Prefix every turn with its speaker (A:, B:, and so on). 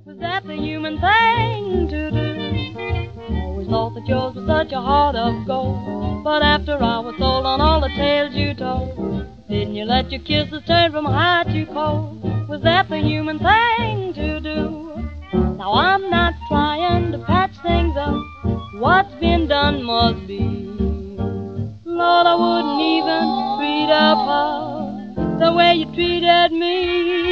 A: Was that the human thing to do? Always thought that yours was such a heart of gold, but after I was sold on all the tales you told, didn't you let your kisses turn from hot to cold? Was that the human thing to do? Now I'm not trying to patch things up, what's been done must be. Lord, I wouldn't even treat a pal the way you treated me.